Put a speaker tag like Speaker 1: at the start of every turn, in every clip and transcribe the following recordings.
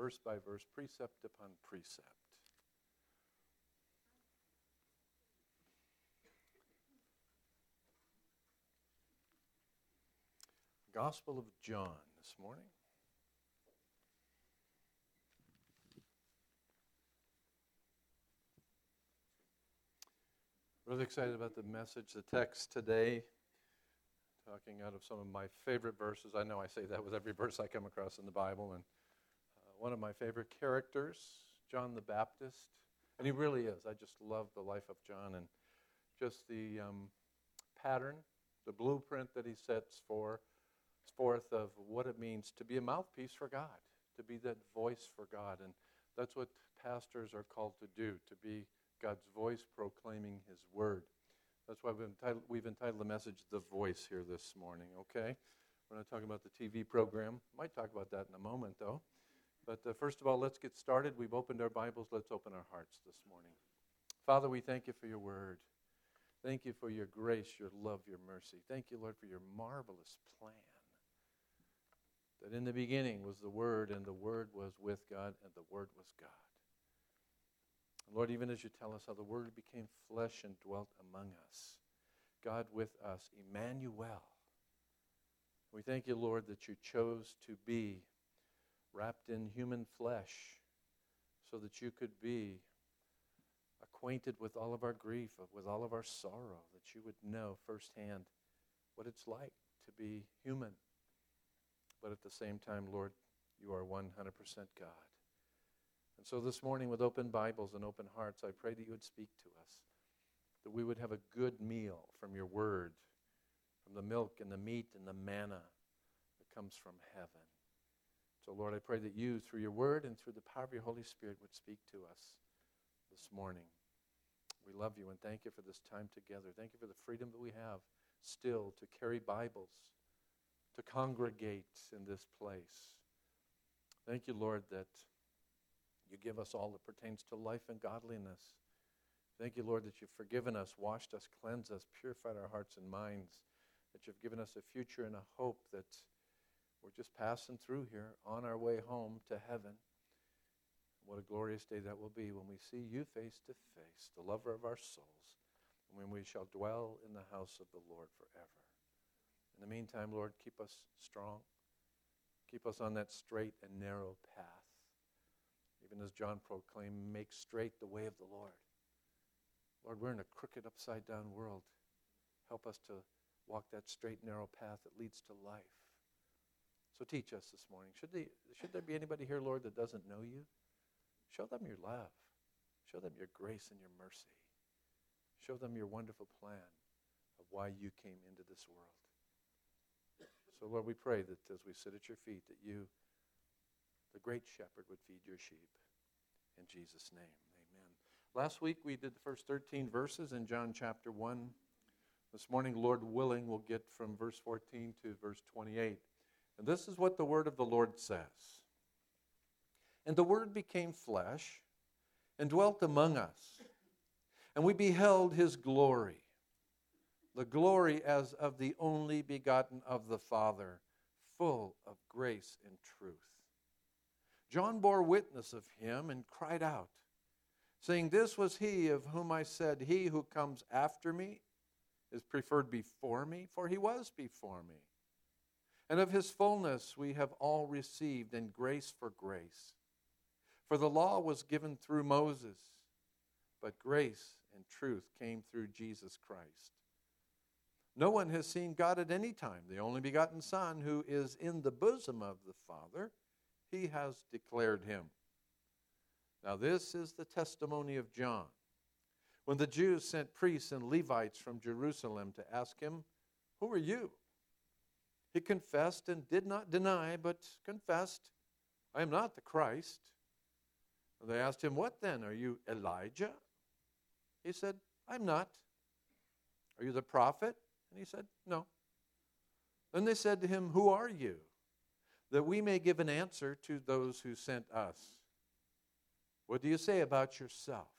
Speaker 1: verse by verse, precept upon precept. Gospel of John this morning. Really excited about the message, the text today, talking out of some of my favorite verses. I know I say that with every verse I come across in the Bible, and one of my favorite characters, John the Baptist, and he really is. I just love the life of John and just the pattern, the blueprint that he sets forth of what it means to be a mouthpiece for God, to be that voice for God. And that's what pastors are called to do, to be God's voice proclaiming his word. That's why we've entitled the message, The Voice, here this morning, okay? We're not talking about the TV program. Might talk about that in a moment, though. But first of all, let's get started. We've opened our Bibles. Let's open our hearts this morning. Father, we thank you for your word. Thank you for your grace, your love, your mercy. Thank you, Lord, for your marvelous plan. That in the beginning was the Word, and the Word was with God, and the Word was God. And Lord, even as you tell us how the Word became flesh and dwelt among us, God with us, Emmanuel. We thank you, Lord, that you chose to be wrapped in human flesh so that you could be acquainted with all of our grief, with all of our sorrow, that you would know firsthand what it's like to be human. But at the same time, Lord, you are 100% God. And so this morning, with open Bibles and open hearts, I pray that you would speak to us, that we would have a good meal from your word, from the milk and the meat and the manna that comes from heaven. So, Lord, I pray that you, through your word and through the power of your Holy Spirit, would speak to us this morning. We love you and thank you for this time together. Thank you for the freedom that we have still to carry Bibles, to congregate in this place. Thank you, Lord, that you give us all that pertains to life and godliness. Thank you, Lord, that you've forgiven us, washed us, cleansed us, purified our hearts and minds, that you've given us a future and a hope that we're just passing through here on our way home to heaven. What a glorious day that will be when we see you face to face, the lover of our souls, and when we shall dwell in the house of the Lord forever. In the meantime, Lord, keep us strong. Keep us on that straight and narrow path. Even as John proclaimed, make straight the way of the Lord. Lord, we're in a crooked, upside-down world. Help us to walk that straight, narrow path that leads to life. So teach us this morning. Should there be anybody here, Lord, that doesn't know you? Show them your love. Show them your grace and your mercy. Show them your wonderful plan of why you came into this world. So, Lord, we pray that as we sit at your feet, that you, the great shepherd, would feed your sheep. In Jesus' name, amen. Last week we did the first 13 verses in John chapter 1. This morning, Lord willing, we'll get from verse 14 to verse 28. And this is what the word of the Lord says. And the Word became flesh and dwelt among us. And we beheld his glory. The glory as of the only begotten of the Father, full of grace and truth. John bore witness of him and cried out, saying, this was he of whom I said, he who comes after me is preferred before me, for he was before me. And of his fullness we have all received, and grace for grace. For the law was given through Moses, but grace and truth came through Jesus Christ. No one has seen God at any time. The only begotten Son, who is in the bosom of the Father, he has declared him. Now this is the testimony of John. When the Jews sent priests and Levites from Jerusalem to ask him, who are you? He confessed and did not deny, but confessed, I am not the Christ. And they asked him, what then? Are you Elijah? He said, I'm not. Are you the prophet? And he said, no. Then they said to him, who are you? That we may give an answer to those who sent us. What do you say about yourself?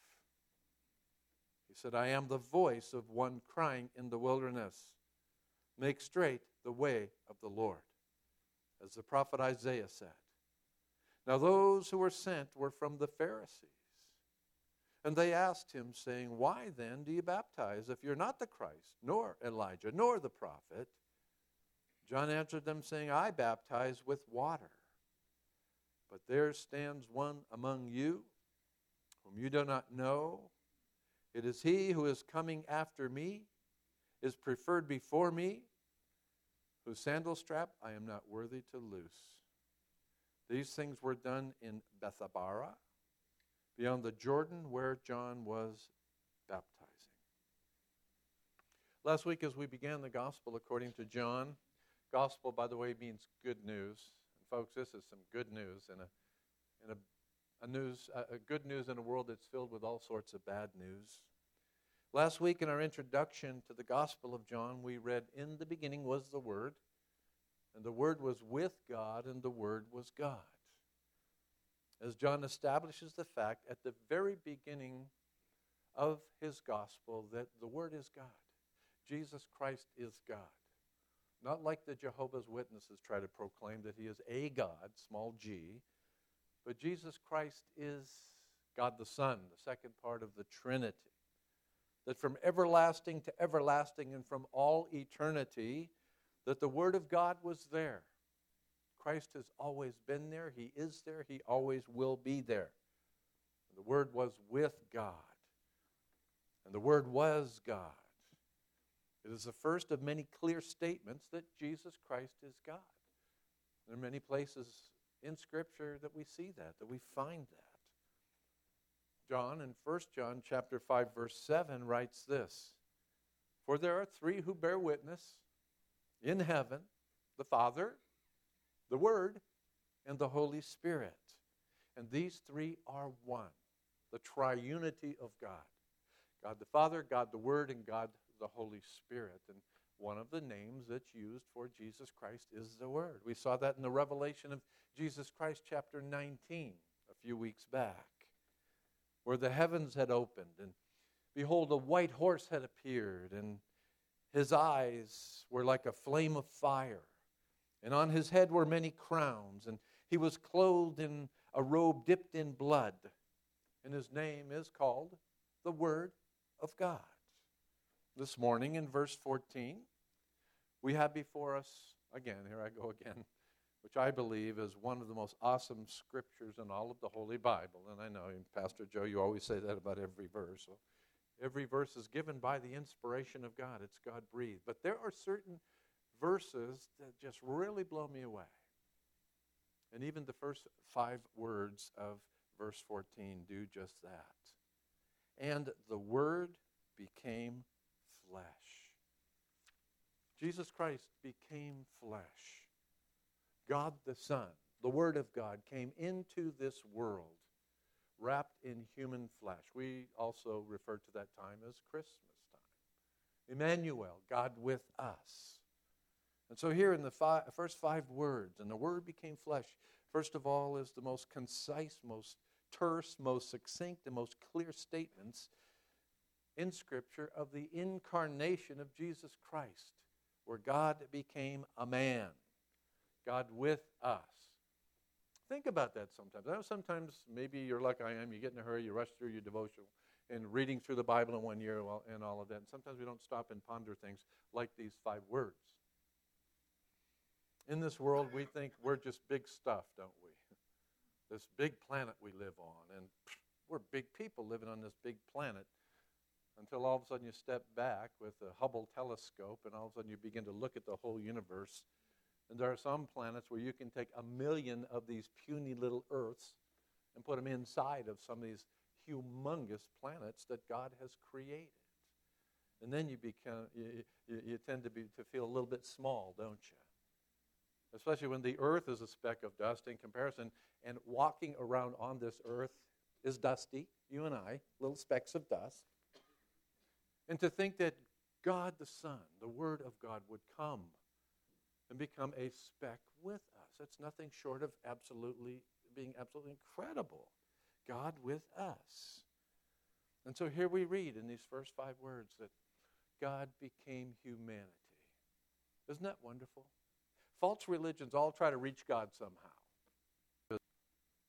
Speaker 1: He said, I am the voice of one crying in the wilderness. Make straight the way of the Lord, as the prophet Isaiah said. Now those who were sent were from the Pharisees. And they asked him, saying, Why then do you baptize if you're not the Christ, nor Elijah, nor the prophet? John answered them, saying, I baptize with water. But there stands one among you whom you do not know. It is he who is coming after me, is preferred before me, whose sandal strap I am not worthy to loose. These things were done in Bethabara, beyond the Jordan, where John was baptizing. Last week, as we began the gospel according to John, gospel, by the way, means good news. And folks, this is some good news, good news in a world that's filled with all sorts of bad news. Last week, in our introduction to the Gospel of John, we read, In the beginning was the Word, and the Word was with God, and the Word was God. As John establishes the fact at the very beginning of his gospel that the Word is God. Jesus Christ is God. Not like the Jehovah's Witnesses try to proclaim that he is a God, small g, but Jesus Christ is God the Son, the second part of the Trinity. That from everlasting to everlasting and from all eternity, that the Word of God was there. Christ has always been there. He is there. He always will be there. The Word was with God. And the Word was God. It is the first of many clear statements that Jesus Christ is God. There are many places in Scripture that we see that we find that. John, in 1 John chapter 5, verse 7, writes this, For there are three who bear witness in heaven, the Father, the Word, and the Holy Spirit. And these three are one, the triunity of God. God the Father, God the Word, and God the Holy Spirit. And one of the names that's used for Jesus Christ is the Word. We saw that in the revelation of Jesus Christ chapter 19 a few weeks back, where the heavens had opened, and behold, a white horse had appeared, and his eyes were like a flame of fire, and on his head were many crowns, and he was clothed in a robe dipped in blood, and his name is called the Word of God. This morning in verse 14, we have before us, again, here I go again, which I believe is one of the most awesome scriptures in all of the Holy Bible. And I know, Pastor Joe, you always say that about every verse. So every verse is given by the inspiration of God. It's God-breathed. But there are certain verses that just really blow me away. And even the first 5 words of verse 14 do just that. And the Word became flesh. Jesus Christ became flesh. God the Son, the Word of God, came into this world wrapped in human flesh. We also refer to that time as Christmas time. Emmanuel, God with us. And so here in the first 5 words, and the Word became flesh, first of all is the most concise, most terse, most succinct, and most clear statements in Scripture of the incarnation of Jesus Christ, where God became a man, God with us. Think about that sometimes. I know sometimes maybe you're like I am, you get in a hurry, you rush through your devotional and reading through the Bible in 1 year and all of that. And sometimes we don't stop and ponder things like these 5 words. In this world, we think we're just big stuff, don't we? This big planet we live on, and we're big people living on this big planet, until all of a sudden you step back with the Hubble telescope and all of a sudden you begin to look at the whole universe. And there are some planets where you can take 1 million of these puny little Earths and put them inside of some of these humongous planets that God has created. And then you tend to feel a little bit small, don't you? Especially when the Earth is a speck of dust in comparison, and walking around on this Earth is dusty, you and I, little specks of dust. And to think that God the Son, the Word of God, would come and become a speck with us. That's nothing short of being absolutely incredible. God with us. And so here we read in these first 5 words that God became humanity. Isn't that wonderful? False religions all try to reach God somehow.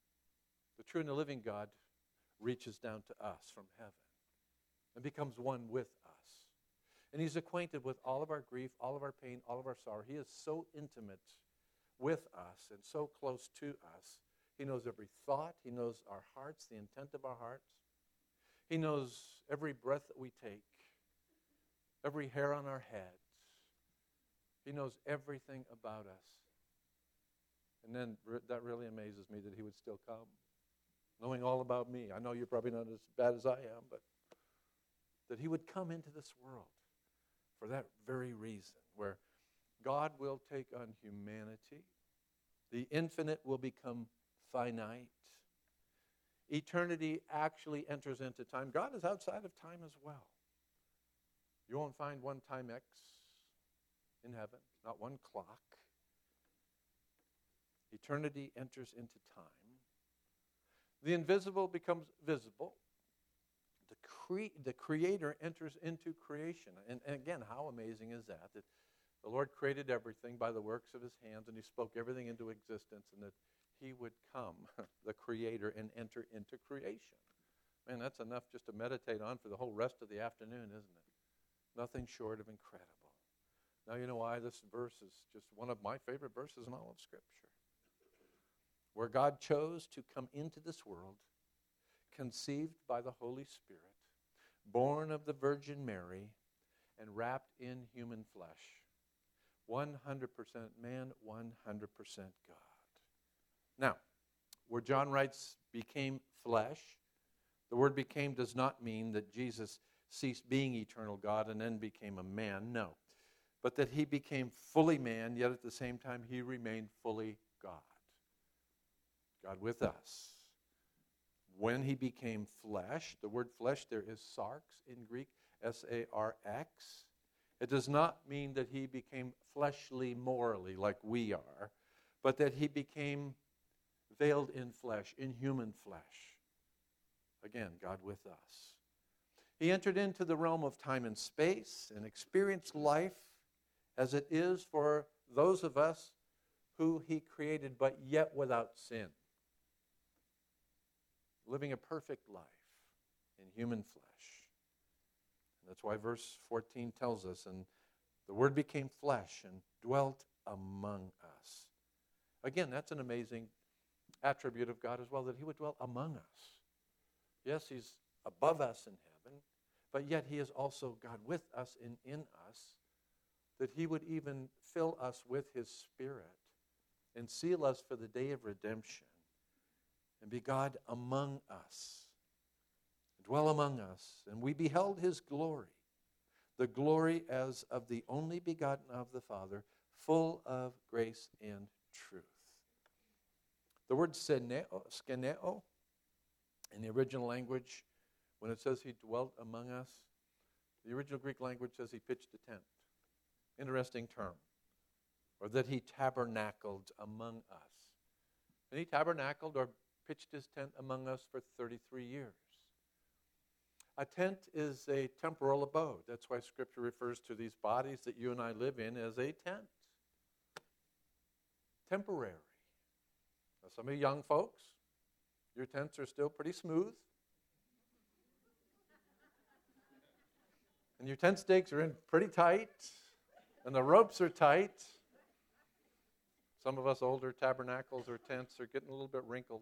Speaker 1: true and the living God reaches down to us from heaven and becomes one with us. And he's acquainted with all of our grief, all of our pain, all of our sorrow. He is so intimate with us and so close to us. He knows every thought. He knows our hearts, the intent of our hearts. He knows every breath that we take, every hair on our head. He knows everything about us. And then that really amazes me that he would still come, knowing all about me. I know you're probably not as bad as I am, but that he would come into this world for that very reason, where God will take on humanity. The infinite will become finite. Eternity actually enters into time. God is outside of time as well. You won't find one time X in heaven, not one clock. Eternity enters into time. The invisible becomes visible. The Creator enters into creation. And again, how amazing is that? That the Lord created everything by the works of his hands, and he spoke everything into existence, and that he would come, the Creator, and enter into creation. Man, that's enough just to meditate on for the whole rest of the afternoon, isn't it? Nothing short of incredible. Now you know why this verse is just one of my favorite verses in all of Scripture. Where God chose to come into this world, conceived by the Holy Spirit, born of the Virgin Mary, and wrapped in human flesh. 100% man, 100% God. Now, where John writes, became flesh, the word became does not mean that Jesus ceased being eternal God and then became a man, no. But that he became fully man, yet at the same time he remained fully God. God with us. When he became flesh, the word flesh there is sarx in Greek, S-A-R-X. It does not mean that he became fleshly morally like we are, but that he became veiled in flesh, in human flesh. Again, God with us. He entered into the realm of time and space and experienced life as it is for those of us who he created but yet without sin. Living a perfect life in human flesh. And that's why verse 14 tells us, and the Word became flesh and dwelt among us. Again, that's an amazing attribute of God as well, that he would dwell among us. Yes, he's above us in heaven, but yet he is also God with us and in us, that he would even fill us with his Spirit and seal us for the day of redemption and be God among us, dwell among us. And we beheld his glory, the glory as of the only begotten of the Father, full of grace and truth. The word skeneo, in the original language, when it says he dwelt among us, the original Greek language says he pitched a tent. Interesting term. Or that he tabernacled among us. And he tabernacled or pitched his tent among us for 33 years. A tent is a temporal abode. That's why Scripture refers to these bodies that you and I live in as a tent. Temporary. Now, some of you young folks, your tents are still pretty smooth. And your tent stakes are in pretty tight. And the ropes are tight. Some of us older tabernacles or tents are getting a little bit wrinkled.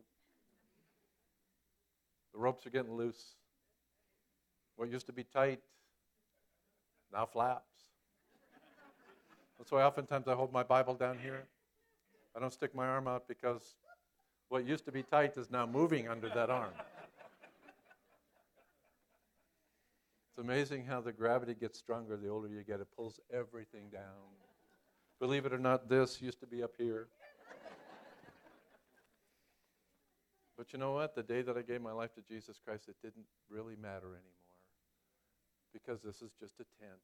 Speaker 1: The ropes are getting loose. What used to be tight now flaps. That's why oftentimes I hold my Bible down here. I don't stick my arm out because what used to be tight is now moving under that arm. It's amazing how the gravity gets stronger the older you get. It pulls everything down. Believe it or not, this used to be up here. But you know what? The day that I gave my life to Jesus Christ, it didn't really matter anymore. Because this is just a tent.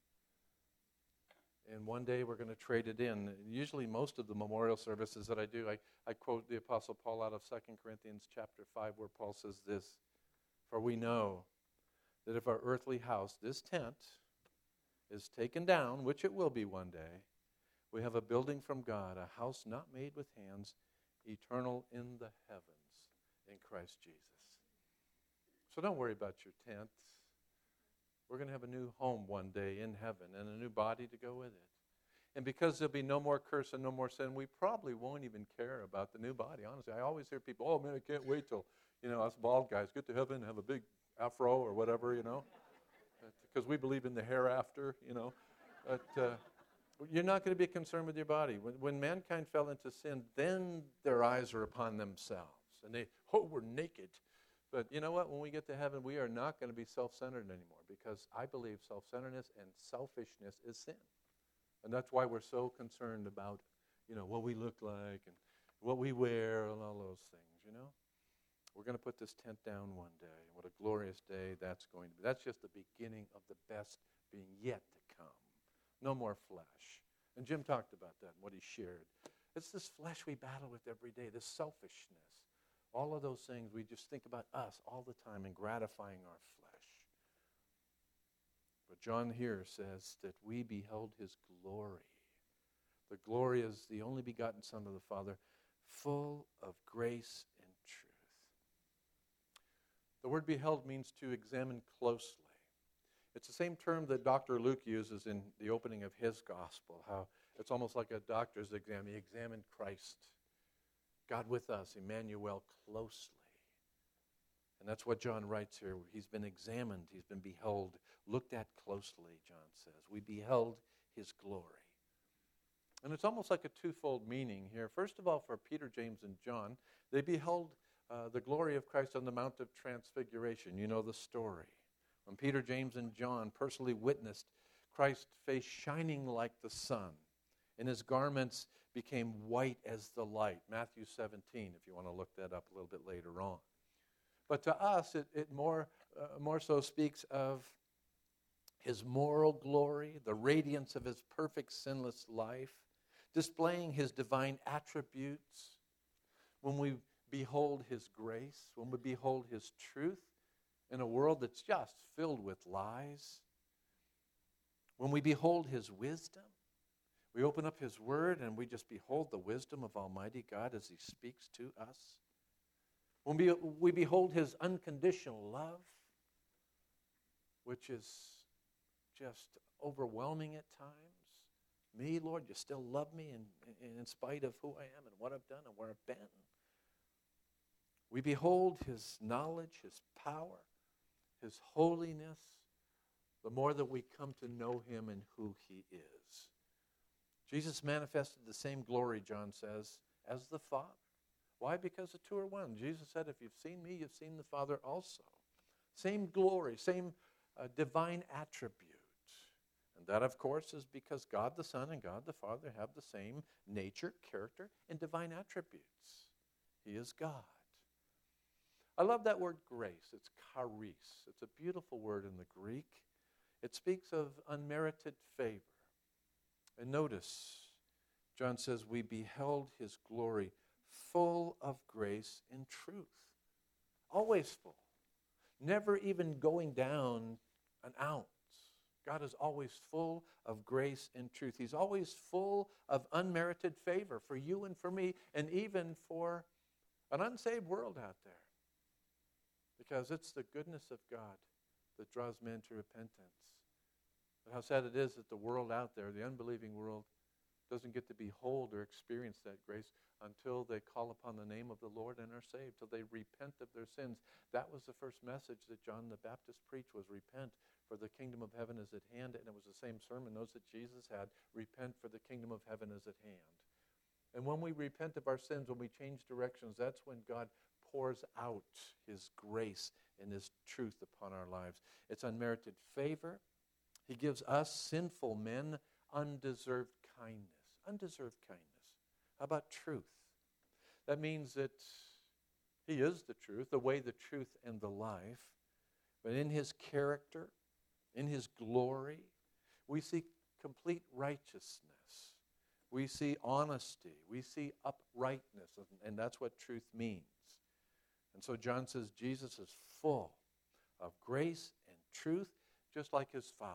Speaker 1: And one day we're going to trade it in. Usually most of the memorial services that I do, I quote the Apostle Paul out of 2 Corinthians chapter 5, where Paul says this, "For we know that if our earthly house, this tent, is taken down, which it will be one day, we have a building from God, a house not made with hands, eternal in the heavens, in Christ Jesus. So don't worry about your tent. We're going to have a new home one day in heaven and a new body to go with it. And because there'll be no more curse and no more sin, we probably won't even care about the new body. Honestly, I always hear people, oh man, I can't wait till, us bald guys get to heaven and have a big afro or whatever, because we believe in the hereafter, But you're not going to be concerned with your body. When mankind fell into sin, then their eyes are upon themselves. And we're naked. But you know what? When we get to heaven, we are not going to be self-centered anymore, because I believe self-centeredness and selfishness is sin. And that's why we're so concerned about, what we look like and what we wear and all those things, We're going to put this tent down one day. What a glorious day that's going to be. That's just the beginning of the best being yet to come. No more flesh. And Jim talked about that and what he shared. It's this flesh we battle with every day, this selfishness. All of those things, we just think about us all the time and gratifying our flesh. But John here says that we beheld his glory. The glory is the only begotten Son of the Father, full of grace and truth. The word beheld means to examine closely. It's the same term that Dr. Luke uses in the opening of his gospel, how it's almost like a doctor's exam. He examined Christ, God with us, Emmanuel, closely. And that's what John writes here. He's been examined, he's been beheld, looked at closely, John says. We beheld his glory. And it's almost like a twofold meaning here. First of all, for Peter, James, and John, they beheld the glory of Christ on the Mount of Transfiguration. You know the story. When Peter, James, and John personally witnessed Christ's face shining like the sun, and his garments became white as the light. Matthew 17, if you want to look that up a little bit later on. But to us, it more so speaks of his moral glory, the radiance of his perfect sinless life, displaying his divine attributes. When we behold his grace, when we behold his truth in a world that's just filled with lies, when we behold his wisdom, we open up his word and we just behold the wisdom of Almighty God as he speaks to us. When we behold his unconditional love, which is just overwhelming at times. Me, Lord, you still love me in spite of who I am and what I've done and where I've been. We behold his knowledge, his power, his holiness, the more that we come to know him and who he is. Jesus manifested the same glory, John says, as the Father. Why? Because the two are one. Jesus said, if you've seen me, you've seen the Father also. Same glory, same divine attribute. And that, of course, is because God the Son and God the Father have the same nature, character, and divine attributes. He is God. I love that word grace. It's charis. It's a beautiful word in the Greek. It speaks of unmerited favor. And notice, John says, we beheld his glory full of grace and truth. Always full. Never even going down an ounce. God is always full of grace and truth. He's always full of unmerited favor for you and for me, and even for an unsaved world out there. Because it's the goodness of God that draws men to repentance. But how sad it is that the world out there, the unbelieving world, doesn't get to behold or experience that grace until they call upon the name of the Lord and are saved, till they repent of their sins. That was the first message that John the Baptist preached, was repent, for the kingdom of heaven is at hand. And it was the same sermon notes that Jesus had, repent, for the kingdom of heaven is at hand. And when we repent of our sins, when we change directions, that's when God pours out his grace and his truth upon our lives. It's unmerited favor. He gives us sinful men undeserved kindness. Undeserved kindness. How about truth? That means that he is the truth, the way, the truth, and the life. But in his character, in his glory, we see complete righteousness. We see honesty. We see uprightness. And that's what truth means. And so John says Jesus is full of grace and truth, just like his Father.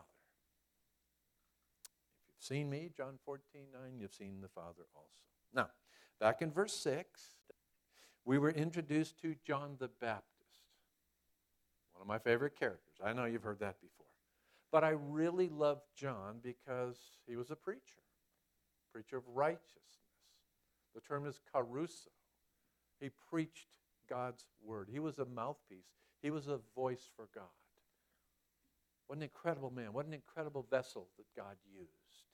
Speaker 1: If you've seen me, John 14:9, you've seen the Father also. Now, back in verse 6, we were introduced to John the Baptist, one of my favorite characters. I know you've heard that before. But I really loved John because he was a preacher of righteousness. The term is caruso. He preached God's word. He was a mouthpiece. He was a voice for God. What an incredible man. What an incredible vessel that God used.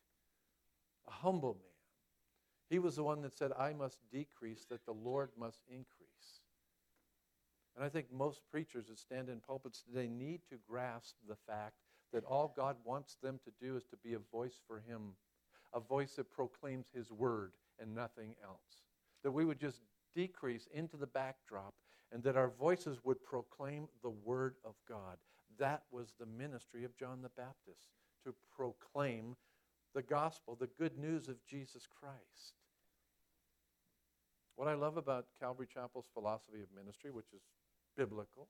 Speaker 1: A humble man. He was the one that said, I must decrease, that the Lord must increase. And I think most preachers that stand in pulpits today need to grasp the fact that all God wants them to do is to be a voice for him, a voice that proclaims his word and nothing else. That we would just decrease into the backdrop and that our voices would proclaim the word of God. That was the ministry of John the Baptist, to proclaim the gospel, the good news of Jesus Christ. What I love about Calvary Chapel's philosophy of ministry, which is biblical,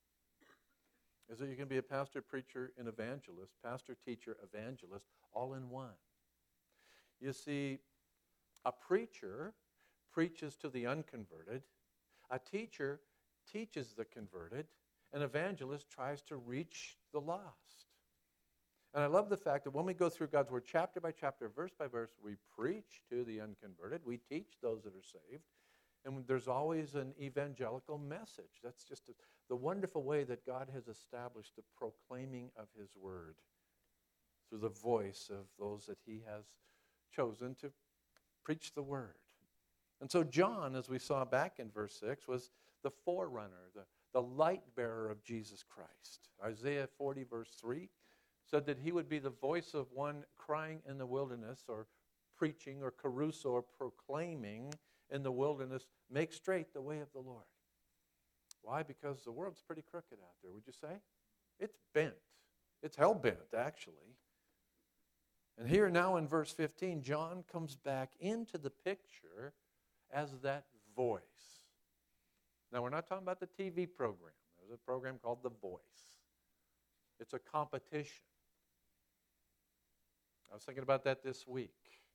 Speaker 1: is that you can be a pastor, preacher, and evangelist, pastor, teacher, evangelist, all in one. You see, a preacher preaches to the unconverted, a teacher teaches the converted, an evangelist tries to reach the lost. And I love the fact that when we go through God's word chapter by chapter, verse by verse, we preach to the unconverted, we teach those that are saved, and there's always an evangelical message. That's just the wonderful way that God has established the proclaiming of his word through the voice of those that he has chosen to preach the word. And so John, as we saw back in verse 6, was the forerunner, the light bearer of Jesus Christ. Isaiah 40, verse 3, said that he would be the voice of one crying in the wilderness, or preaching, or caruso, or proclaiming in the wilderness, make straight the way of the Lord. Why? Because the world's pretty crooked out there, would you say? It's bent. It's hell-bent, actually. And here now in verse 15, John comes back into the picture as that voice. Now, we're not talking about the TV program. There's a program called The Voice. It's a competition. I was thinking about that this week.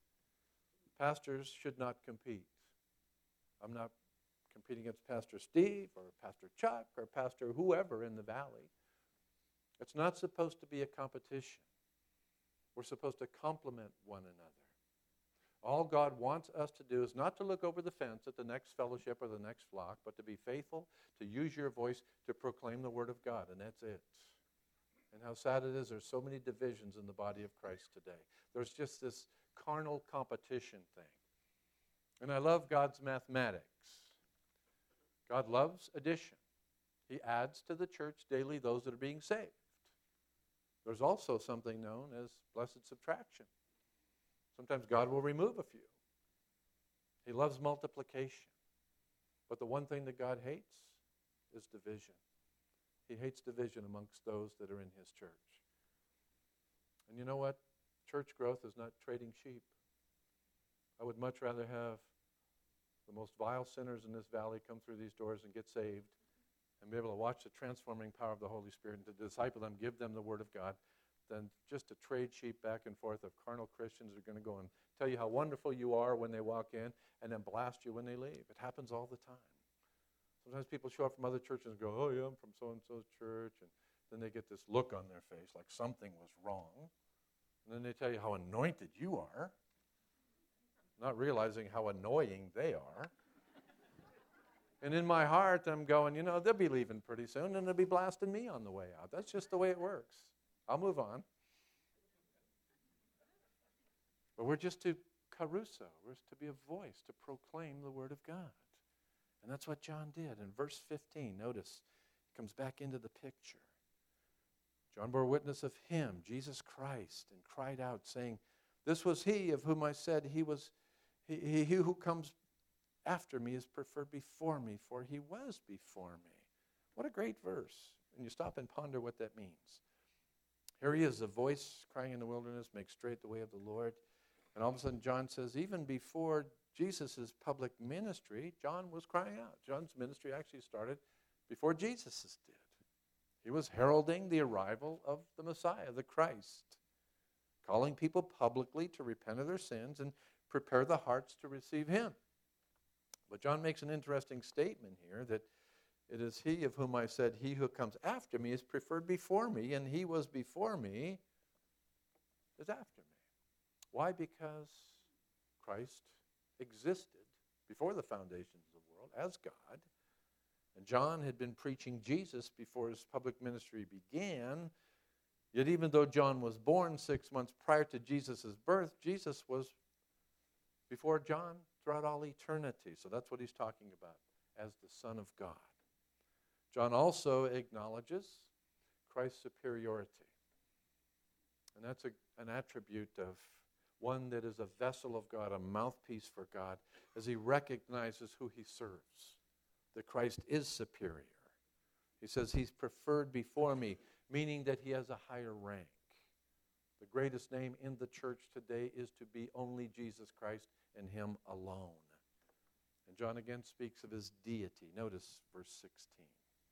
Speaker 1: Pastors should not compete. I'm not competing against Pastor Steve or Pastor Chuck or Pastor whoever in the valley. It's not supposed to be a competition. We're supposed to complement one another. All God wants us to do is not to look over the fence at the next fellowship or the next flock, but to be faithful, to use your voice to proclaim the word of God, and that's it. And how sad it is, there's so many divisions in the body of Christ today. There's just this carnal competition thing. And I love God's mathematics. God loves addition. He adds to the church daily those that are being saved. There's also something known as blessed subtraction. Sometimes God will remove a few. He loves multiplication. But the one thing that God hates is division. He hates division amongst those that are in his church. And you know what? Church growth is not trading sheep. I would much rather have the most vile sinners in this valley come through these doors and get saved and be able to watch the transforming power of the Holy Spirit and to disciple them, give them the Word of God, than just to trade sheep back and forth of carnal Christians who are going to go and tell you how wonderful you are when they walk in and then blast you when they leave. It happens all the time. Sometimes people show up from other churches and go, oh yeah, I'm from so-and-so's church, and then they get this look on their face like something was wrong. And then they tell you how anointed you are, not realizing how annoying they are. And in my heart, I'm going, they'll be leaving pretty soon, and they'll be blasting me on the way out. That's just the way it works. I'll move on. But we're just to caruso. We're to be a voice, to proclaim the Word of God. And that's what John did. In verse 15, notice, he comes back into the picture. John bore witness of him, Jesus Christ, and cried out, saying, this was he of whom I said, he who comes after me is preferred before me, for he was before me. What a great verse. And you stop and ponder what that means. Here he is, a voice crying in the wilderness, make straight the way of the Lord. And all of a sudden John says, even before Jesus' public ministry, John was crying out. John's ministry actually started before Jesus' did. He was heralding the arrival of the Messiah, the Christ, calling people publicly to repent of their sins and prepare the hearts to receive him. But John makes an interesting statement here that it is he of whom I said, he who comes after me is preferred before me, and he was before me is after me. Why? Because Christ existed before the foundations of the world as God, and John had been preaching Jesus before his public ministry began. Yet even though John was born 6 months prior to Jesus' birth, Jesus was before John throughout all eternity. So that's what he's talking about as the Son of God. John also acknowledges Christ's superiority. And that's an attribute of one that is a vessel of God, a mouthpiece for God, as he recognizes who he serves, that Christ is superior. He says he's preferred before me, meaning that he has a higher rank. The greatest name in the church today is to be only Jesus Christ and him alone. And John again speaks of his deity. Notice verse 16.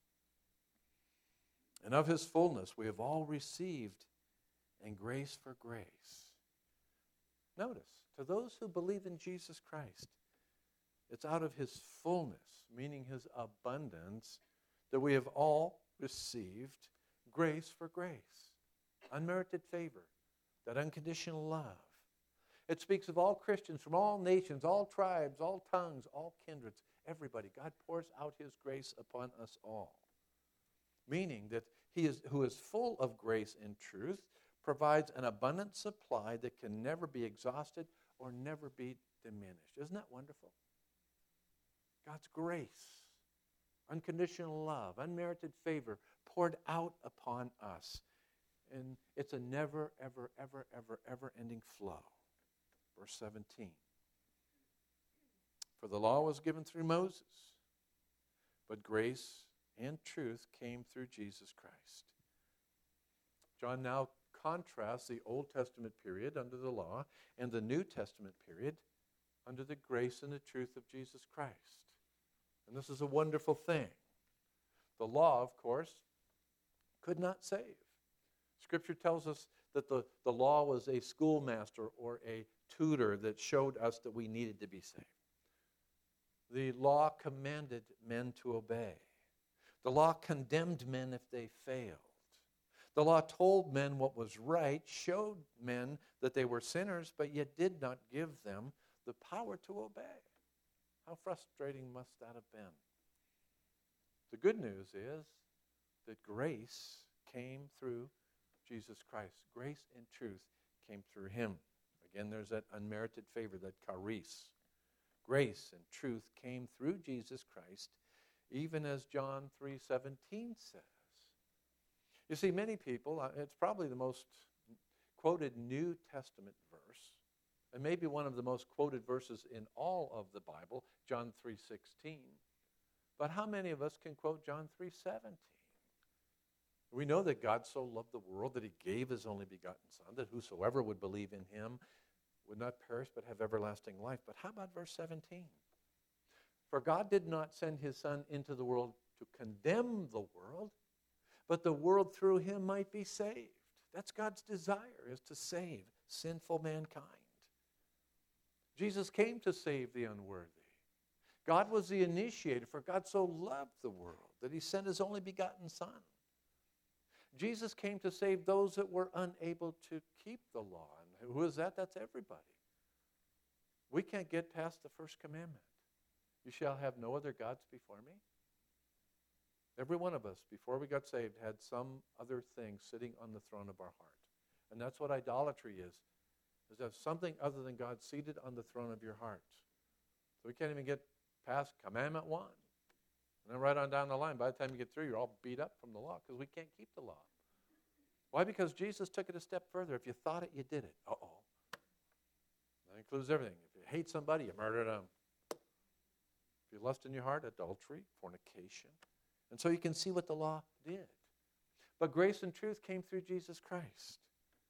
Speaker 1: And of his fullness we have all received, and grace for grace. Notice, to those who believe in Jesus Christ, it's out of his fullness, meaning his abundance, that we have all received grace for grace, unmerited favor, that unconditional love. It speaks of all Christians from all nations, all tribes, all tongues, all kindreds, everybody. God pours out his grace upon us all, meaning that he who is full of grace and truth provides an abundant supply that can never be exhausted or never be diminished. Isn't that wonderful? God's grace, unconditional love, unmerited favor poured out upon us. And it's a never, ever, ever, ever, ever ending flow. Verse 17. For the law was given through Moses, but grace and truth came through Jesus Christ. John now contrasts the Old Testament period under the law and the New Testament period under the grace and the truth of Jesus Christ. And this is a wonderful thing. The law, of course, could not save. Scripture tells us that the law was a schoolmaster or a tutor that showed us that we needed to be saved. The law commanded men to obey. The law condemned men if they failed. The law told men what was right, showed men that they were sinners, but yet did not give them the power to obey. How frustrating must that have been? The good news is that grace came through Jesus Christ. Grace and truth came through him. Again, there's that unmerited favor, that charis. Grace and truth came through Jesus Christ, even as John 3:17 says. You see, many people, it's probably the most quoted New Testament verse, and maybe one of the most quoted verses in all of the Bible, John 3:16. But how many of us can quote John 3:17? We know that God so loved the world that he gave his only begotten Son, that whosoever would believe in him would not perish but have everlasting life. But how about verse 17? For God did not send his Son into the world to condemn the world, but the world through him might be saved. That's God's desire, is to save sinful mankind. Jesus came to save the unworthy. God was the initiator, for God so loved the world that he sent his only begotten Son. Jesus came to save those that were unable to keep the law. And who is that? That's everybody. We can't get past the first commandment. You shall have no other gods before me. Every one of us, before we got saved, had some other thing sitting on the throne of our heart. And that's what idolatry is to have something other than God seated on the throne of your heart. So we can't even get past commandment 1. And then right on down the line, by the time you get through, you're all beat up from the law because we can't keep the law. Why? Because Jesus took it a step further. If you thought it, you did it. Uh-oh. That includes everything. If you hate somebody, you murder them. If you lust in your heart, adultery, fornication. And so you can see what the law did. But grace and truth came through Jesus Christ.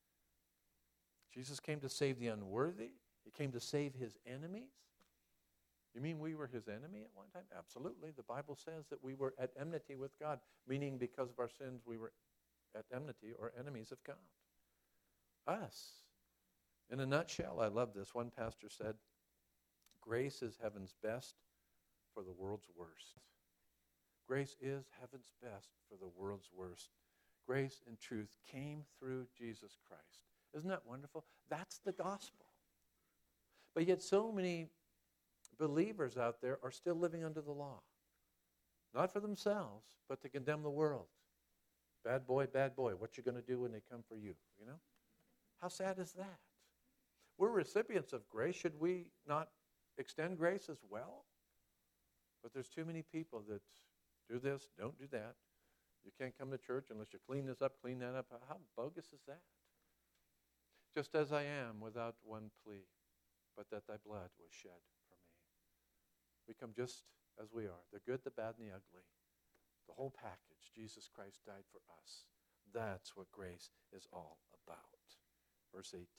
Speaker 1: Jesus came to save the unworthy. He came to save his enemies. You mean we were his enemy at one time? Absolutely. The Bible says that we were at enmity with God, meaning because of our sins we were at enmity or enemies of God. Us. In a nutshell, I love this. One pastor said, grace is heaven's best for the world's worst. Grace is heaven's best for the world's worst. Grace and truth came through Jesus Christ. Isn't that wonderful? That's the gospel. But yet so many believers out there are still living under the law. Not for themselves, but to condemn the world. Bad boy, what you going to do when they come for you? You know? How sad is that? We're recipients of grace. Should we not extend grace as well? But there's too many people that do this, don't do that. You can't come to church unless you clean this up, clean that up. How bogus is that? Just as I am without one plea, but that thy blood was shed for me. We come just as we are, the good, the bad, and the ugly. The whole package. Jesus Christ died for us. That's what grace is all about. Verse 18.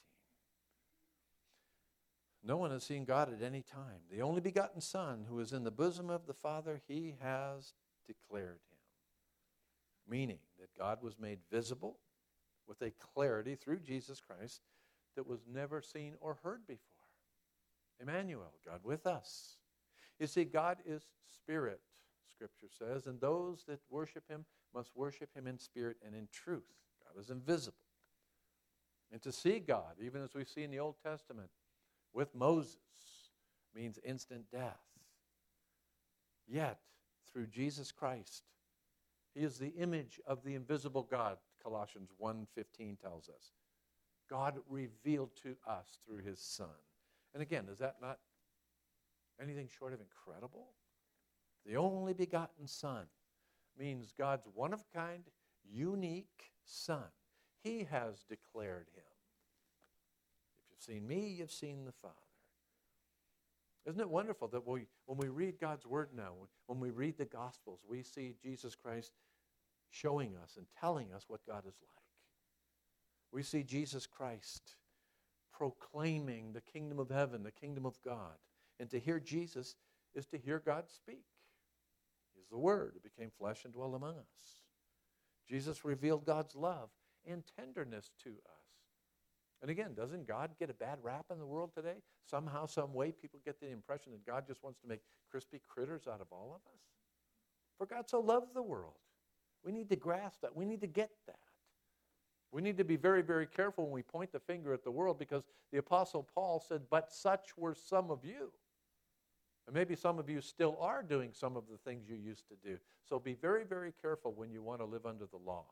Speaker 1: No one has seen God at any time. The only begotten Son, who is in the bosom of the Father, he has declared him. Meaning that God was made visible with a clarity through Jesus Christ that was never seen or heard before. Emmanuel, God with us. You see, God is spirit, Scripture says, and those that worship him must worship him in spirit and in truth. God is invisible. And to see God, even as we see in the Old Testament, with Moses, means instant death. Yet, through Jesus Christ, he is the image of the invisible God, Colossians 1:15 tells us. God revealed to us through his Son. And again, is that not anything short of incredible? The only begotten Son means God's one-of-a-kind, unique Son. He has declared him. If you've seen me, you've seen the Father. Isn't it wonderful that when we read God's Word now, when we read the Gospels, we see Jesus Christ showing us and telling us what God is like. We see Jesus Christ proclaiming the kingdom of heaven, the kingdom of God. And to hear Jesus is to hear God speak. He's the Word. It became flesh and dwelt among us. Jesus revealed God's love and tenderness to us. And again, doesn't God get a bad rap in the world today? Somehow, some way, people get the impression that God just wants to make crispy critters out of all of us. For God so loved the world. We need to grasp that. We need to get that. We need to be very, very careful when we point the finger at the world, because the Apostle Paul said, but such were some of you. And maybe some of you still are doing some of the things you used to do. So be very, very careful when you want to live under the law.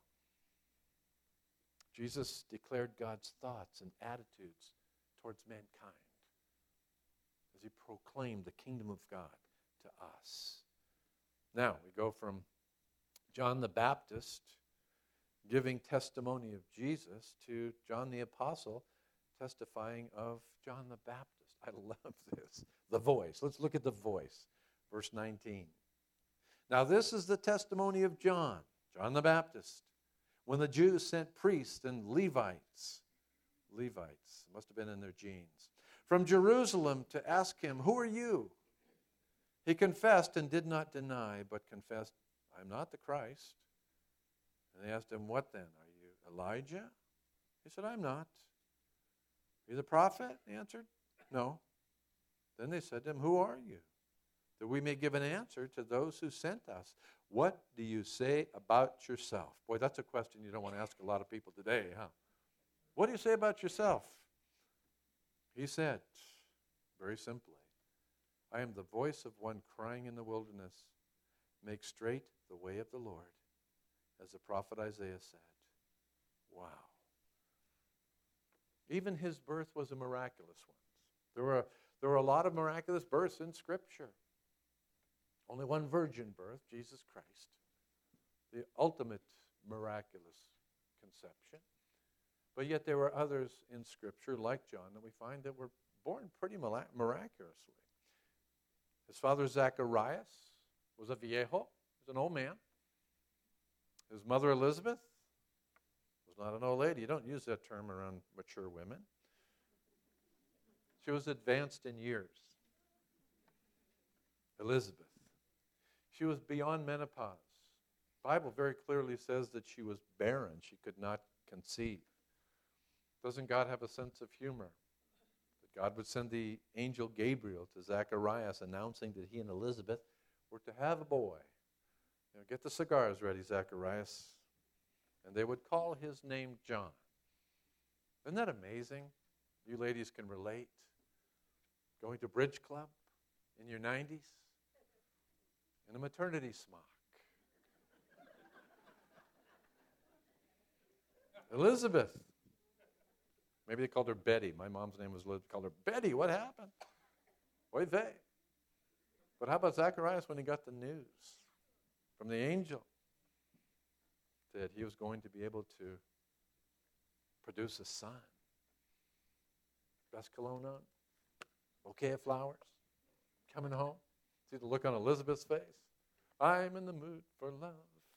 Speaker 1: Jesus declared God's thoughts and attitudes towards mankind as he proclaimed the kingdom of God to us. Now, we go from John the Baptist giving testimony of Jesus to John the Apostle testifying of John the Baptist. I love this. The voice. Let's look at the voice. Verse 19. Now this is the testimony of John the Baptist, when the Jews sent priests and Levites must have been in their genes, from Jerusalem to ask him, who are you? He confessed and did not deny, but confessed, I am not the Christ. And they asked him, what then? Are you Elijah? He said, I'm not. Are you the prophet? He answered, no. Then they said to him, who are you? That we may give an answer to those who sent us. What do you say about yourself? Boy, that's a question you don't want to ask a lot of people today, huh? What do you say about yourself? He said, very simply, I am the voice of one crying in the wilderness, make straight the way of the Lord, as the prophet Isaiah said. Wow. Even his birth was a miraculous one. There were a lot of miraculous births in Scripture. Only one virgin birth, Jesus Christ, the ultimate miraculous conception. But yet there were others in Scripture, like John, that we find that were born pretty miraculously. His father Zacharias was a viejo, he was an old man. His mother Elizabeth was not an old lady. You don't use that term around mature women. She was advanced in years. Elizabeth. She was beyond menopause. The Bible very clearly says that she was barren. She could not conceive. Doesn't God have a sense of humor? That God would send the angel Gabriel to Zacharias announcing that he and Elizabeth We're to have a boy. Get the cigars ready, Zacharias. And they would call his name John. Isn't that amazing? You ladies can relate. Going to bridge club in your 90s in a maternity smock. Elizabeth. Maybe they called her Betty. My mom's name was Elizabeth. Called her Betty. What happened? Oy vey. But how about Zacharias when he got the news from the angel that he was going to be able to produce a son? Best cologne on, bouquet of flowers, coming home. See the look on Elizabeth's face? I'm in the mood for love,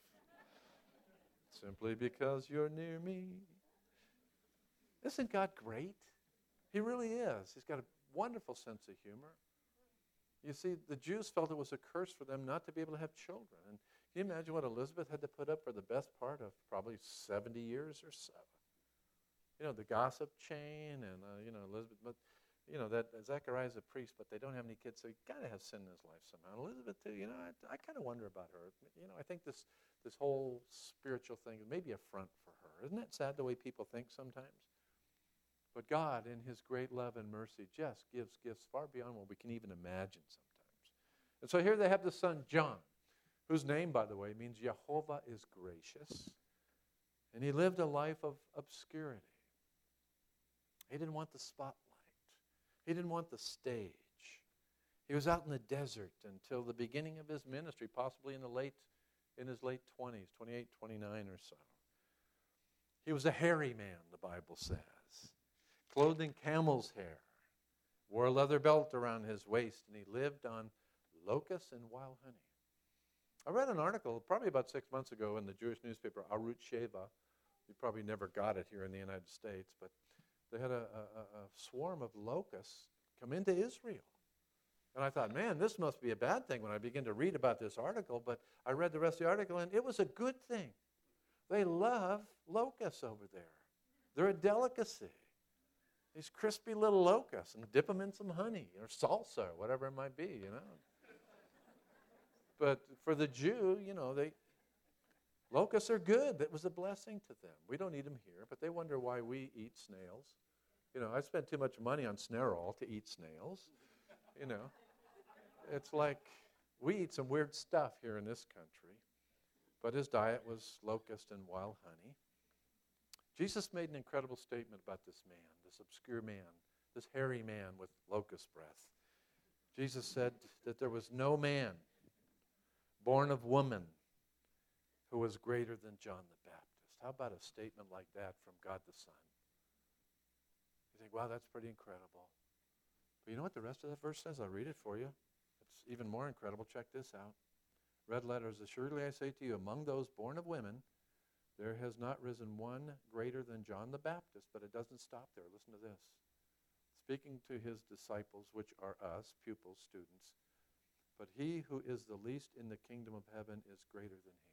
Speaker 1: simply because you're near me. Isn't God great? He really is. He's got a wonderful sense of humor. You see, the Jews felt it was a curse for them not to be able to have children. And can you imagine what Elizabeth had to put up for the best part of probably 70 years or so? The gossip chain and, Elizabeth, but, that Zechariah's a priest, but they don't have any kids, so he's got to have sin in his life somehow. Elizabeth, too, I kind of wonder about her. I think this whole spiritual thing may be a front for her. Isn't it sad the way people think sometimes? But God, in his great love and mercy, just gives gifts far beyond what we can even imagine sometimes. And so here they have the son, John, whose name, by the way, means Jehovah is gracious. And he lived a life of obscurity. He didn't want the spotlight. He didn't want the stage. He was out in the desert until the beginning of his ministry, possibly in his late 20s, 28, 29 or so. He was a hairy man, the Bible says, clothed in camel's hair, wore a leather belt around his waist, and he lived on locusts and wild honey. I read an article probably about 6 months ago in the Jewish newspaper Arutz Sheva. You probably never got it here in the United States, but they had a swarm of locusts come into Israel. And I thought, man, this must be a bad thing when I began to read about this article, but I read the rest of the article, and it was a good thing. They love locusts over there. They're a delicacy. These crispy little locusts, and dip them in some honey or salsa or whatever it might be, But for the Jew, locusts are good. It was a blessing to them. We don't eat them here, but they wonder why we eat snails. I spent too much money on Snarl to eat snails. It's like we eat some weird stuff here in this country, but his diet was locust and wild honey. Jesus made an incredible statement about this man, this obscure man, this hairy man with locust breath. Jesus said that there was no man born of woman who was greater than John the Baptist. How about a statement like that from God the Son? You think, wow, that's pretty incredible. But you know what the rest of that verse says? I'll read it for you. It's even more incredible. Check this out. Red letters, assuredly I say to you, among those born of women, there has not risen one greater than John the Baptist, but it doesn't stop there. Listen to this. Speaking to his disciples, which are us, pupils, students, but he who is the least in the kingdom of heaven is greater than he.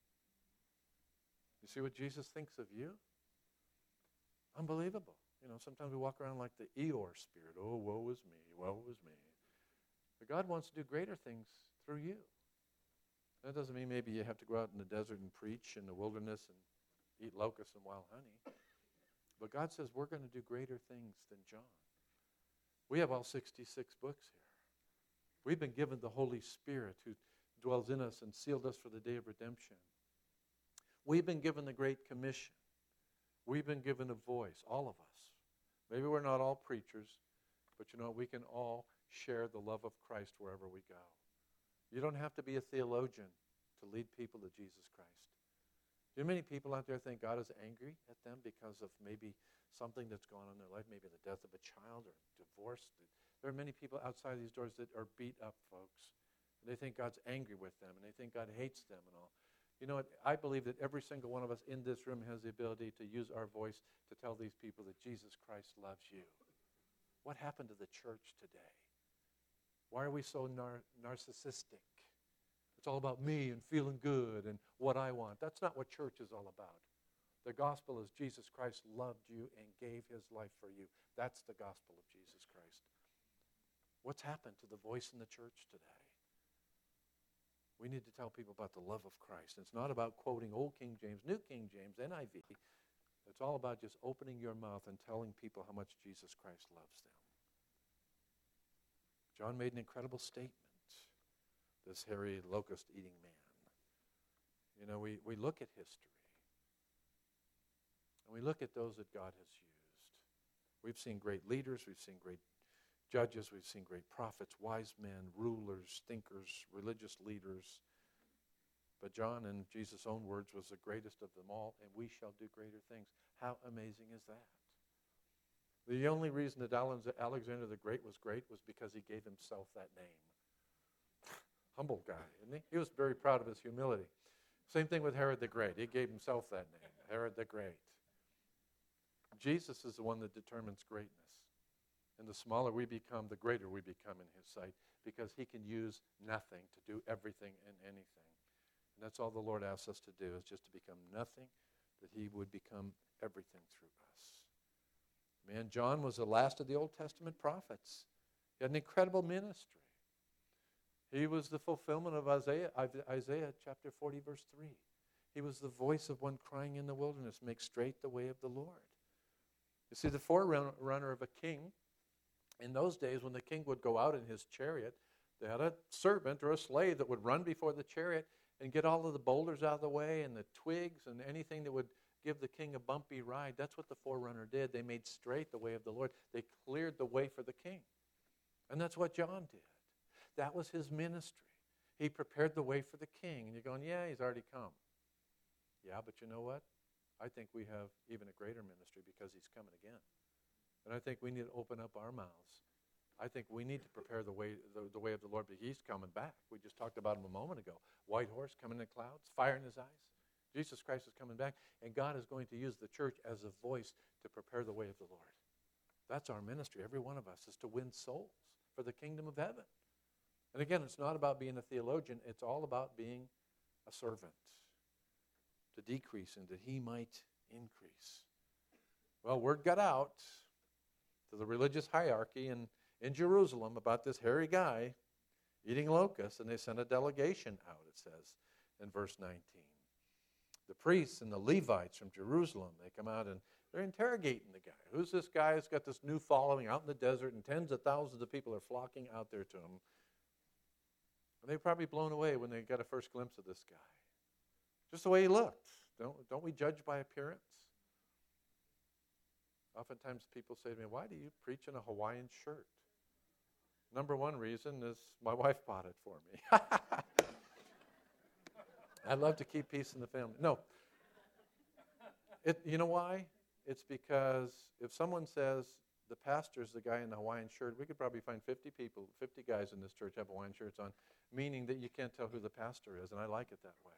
Speaker 1: You see what Jesus thinks of you? Unbelievable. Sometimes we walk around like the Eeyore spirit. Oh, woe is me, woe is me. But God wants to do greater things through you. That doesn't mean maybe you have to go out in the desert and preach in the wilderness and eat locusts and wild honey. But God says we're going to do greater things than John. We have all 66 books here. We've been given the Holy Spirit who dwells in us and sealed us for the day of redemption. We've been given the Great Commission. We've been given a voice, all of us. Maybe we're not all preachers, but we can all share the love of Christ wherever we go. You don't have to be a theologian to lead people to Jesus Christ. Do you know many people out there think God is angry at them because of maybe something that's gone on in their life, maybe the death of a child or divorce? There are many people outside these doors that are beat up folks. And they think God's angry with them, and they think God hates them and all. You know what? I believe that every single one of us in this room has the ability to use our voice to tell these people that Jesus Christ loves you. What happened to the church today? Why are we so narcissistic? It's all about me and feeling good and what I want. That's not what church is all about. The gospel is Jesus Christ loved you and gave his life for you. That's the gospel of Jesus Christ. What's happened to the voice in the church today? We need to tell people about the love of Christ. It's not about quoting Old King James, New King James, NIV. It's all about just opening your mouth and telling people how much Jesus Christ loves them. John made an incredible statement, this hairy locust-eating man. You know, we look at history, and we look at those that God has used. We've seen great leaders, we've seen great judges, we've seen great prophets, wise men, rulers, thinkers, religious leaders. But John, in Jesus' own words, was the greatest of them all, and we shall do greater things. How amazing is that? The only reason that Alexander the Great was great was because he gave himself that name. Humble guy, isn't he? He was very proud of his humility. Same thing with Herod the Great. He gave himself that name, Herod the Great. Jesus is the one that determines greatness. And the smaller we become, the greater we become in his sight, because he can use nothing to do everything and anything. And that's all the Lord asks us to do, is just to become nothing, that he would become everything through us. Man, John was the last of the Old Testament prophets. He had an incredible ministry. He was the fulfillment of Isaiah chapter 40, verse 3. He was the voice of one crying in the wilderness, make straight the way of the Lord. You see, the forerunner of a king, in those days when the king would go out in his chariot, they had a servant or a slave that would run before the chariot and get all of the boulders out of the way and the twigs and anything that would give the king a bumpy ride. That's what the forerunner did. They made straight the way of the Lord. They cleared the way for the king. And that's what John did. That was his ministry. He prepared the way for the king. And you're going, yeah, he's already come. Yeah, but you know what? I think we have even a greater ministry because he's coming again. And I think we need to open up our mouths. I think we need to prepare the way of the Lord, but he's coming back. We just talked about him a moment ago. White horse coming in the clouds, fire in his eyes. Jesus Christ is coming back, and God is going to use the church as a voice to prepare the way of the Lord. That's our ministry. Every one of us is to win souls for the kingdom of heaven. And again, it's not about being a theologian. It's all about being a servant, to decrease and that he might increase. Well, word got out to the religious hierarchy in Jerusalem about this hairy guy eating locusts, and they sent a delegation out, it says in verse 19. The priests and the Levites from Jerusalem, they come out and they're interrogating the guy. Who's this guy who's got this new following out in the desert, and tens of thousands of people are flocking out there to him? And they were probably blown away when they got a first glimpse of this guy. Just the way he looked. Don't we judge by appearance? Oftentimes people say to me, why do you preach in a Hawaiian shirt? Number one reason is my wife bought it for me. I love to keep peace in the family. No. You know why? It's because if someone says the pastor's the guy in the Hawaiian shirt, we could probably find 50 guys in this church have Hawaiian shirts on, meaning that you can't tell who the pastor is, and I like it that way.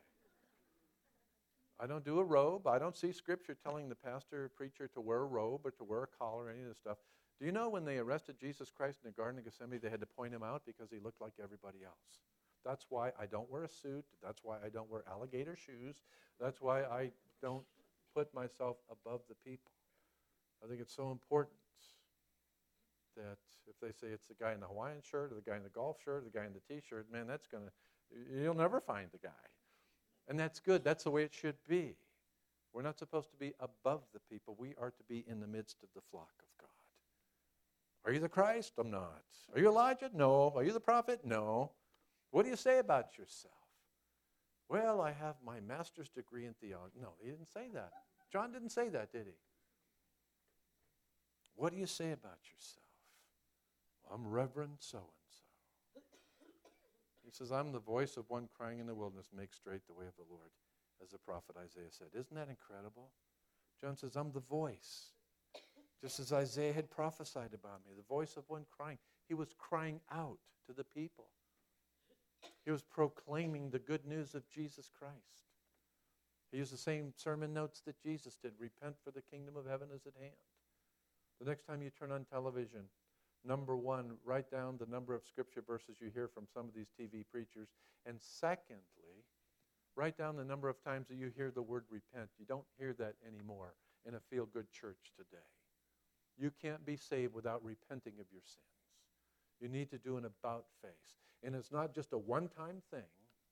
Speaker 1: I don't do a robe. I don't see Scripture telling the pastor or preacher to wear a robe or to wear a collar or any of this stuff. Do you know when they arrested Jesus Christ in the Garden of Gethsemane, they had to point him out because he looked like everybody else? That's why I don't wear a suit. That's why I don't wear alligator shoes. That's why I don't put myself above the people. I think it's so important that if they say it's the guy in the Hawaiian shirt or the guy in the golf shirt or the guy in the T-shirt, man, you'll never find the guy. And that's good. That's the way it should be. We're not supposed to be above the people. We are to be in the midst of the flock of God. Are you the Christ? I'm not. Are you Elijah? No. Are you the prophet? No. What do you say about yourself? Well, I have my master's degree in theology. No, he didn't say that. John didn't say that, did he? What do you say about yourself? Well, I'm Reverend so-and-so. He says, I'm the voice of one crying in the wilderness, make straight the way of the Lord, as the prophet Isaiah said. Isn't that incredible? John says, I'm the voice. Just as Isaiah had prophesied about me, the voice of one crying. He was crying out to the people. He was proclaiming the good news of Jesus Christ. He used the same sermon notes that Jesus did. Repent, for the kingdom of heaven is at hand. The next time you turn on television, number one, write down the number of scripture verses you hear from some of these TV preachers. And secondly, write down the number of times that you hear the word repent. You don't hear that anymore in a feel-good church today. You can't be saved without repenting of your sins. You need to do an about face. And it's not just a one-time thing.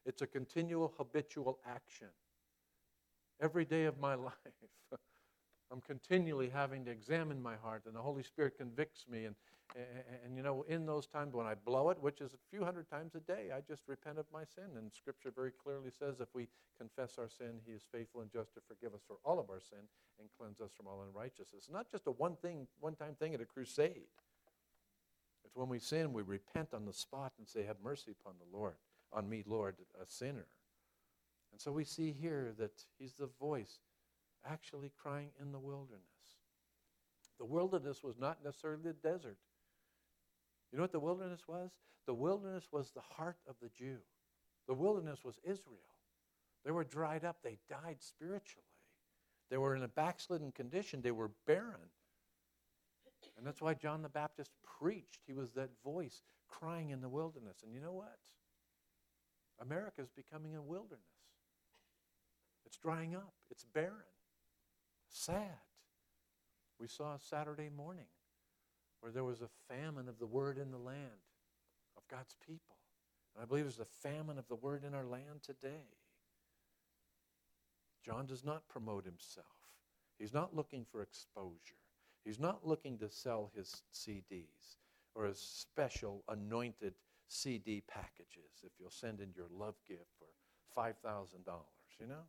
Speaker 1: It's a continual habitual action. Every day of my life, I'm continually having to examine my heart, and the Holy Spirit convicts me. And in those times when I blow it, which is a few hundred times a day, I just repent of my sin. And Scripture very clearly says if we confess our sin, He is faithful and just to forgive us for all of our sin and cleanse us from all unrighteousness. It's not just a one-time thing at a crusade. It's when we sin, we repent on the spot and say, have mercy upon the Lord, on me, Lord, a sinner. And so we see here that He's the voice actually crying in the wilderness. The wilderness was not necessarily the desert. You know what the wilderness was? The wilderness was the heart of the Jew. The wilderness was Israel. They were dried up. They died spiritually. They were in a backslidden condition. They were barren. And that's why John the Baptist preached. He was that voice crying in the wilderness. And you know what? America is becoming a wilderness. It's drying up. It's barren. Sad. We saw Saturday morning where there was a famine of the word in the land of God's people. And I believe there's a famine of the word in our land today. John does not promote himself. He's not looking for exposure. He's not looking to sell his CDs or his special anointed CD packages if you'll send in your love gift for $5,000, you know?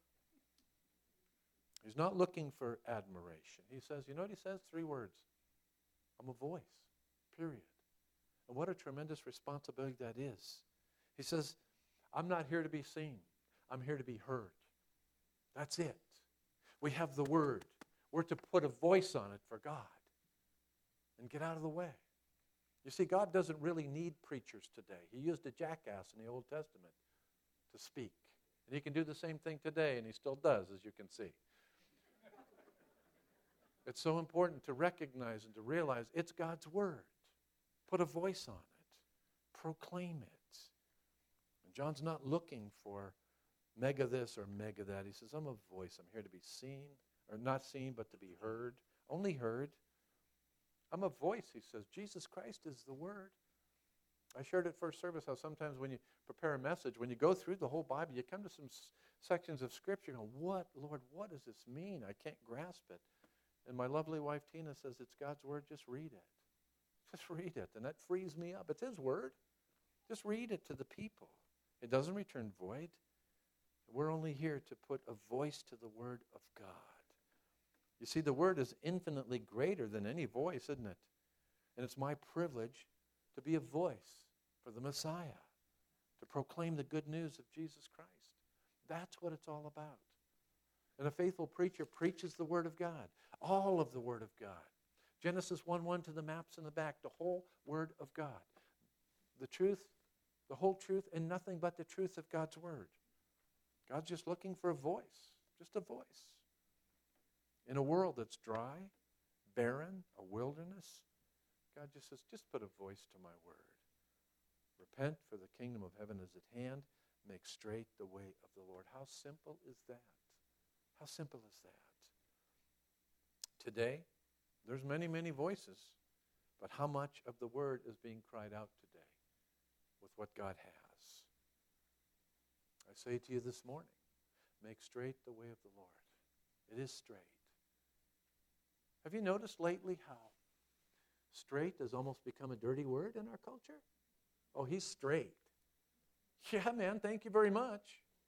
Speaker 1: He's not looking for admiration. He says, you know what he says? 3 words. I'm a voice, period. And what a tremendous responsibility that is. He says, I'm not here to be seen. I'm here to be heard. That's it. We have the word. We're to put a voice on it for God and get out of the way. You see, God doesn't really need preachers today. He used a jackass in the Old Testament to speak. And He can do the same thing today, and He still does, as you can see. It's so important to recognize and to realize it's God's word. Put a voice on it. Proclaim it. And John's not looking for mega this or mega that. He says, I'm a voice. I'm here to be seen, or not seen, but to be heard. Only heard. I'm a voice, he says. Jesus Christ is the word. I shared at first service how sometimes when you prepare a message, when you go through the whole Bible, you come to some sections of Scripture and go, what, Lord, what does this mean? I can't grasp it. And my lovely wife, Tina, says, it's God's word, just read it. Just read it. And that frees me up. It's His word. Just read it to the people. It doesn't return void. We're only here to put a voice to the word of God. You see, the word is infinitely greater than any voice, isn't it? And it's my privilege to be a voice for the Messiah, to proclaim the good news of Jesus Christ. That's what it's all about. And a faithful preacher preaches the word of God, all of the word of God. Genesis 1:1 to the maps in the back, the whole word of God. The truth, the whole truth, and nothing but the truth of God's word. God's just looking for a voice, just a voice. In a world that's dry, barren, a wilderness, God just says, just put a voice to my word. Repent, for the kingdom of heaven is at hand. Make straight the way of the Lord. How simple is that? How simple is that? Today, there's many, many voices, but how much of the word is being cried out today with what God has? I say to you this morning, make straight the way of the Lord. It is straight. Have you noticed lately how straight has almost become a dirty word in our culture? Oh, he's straight. Yeah, man, thank you very much.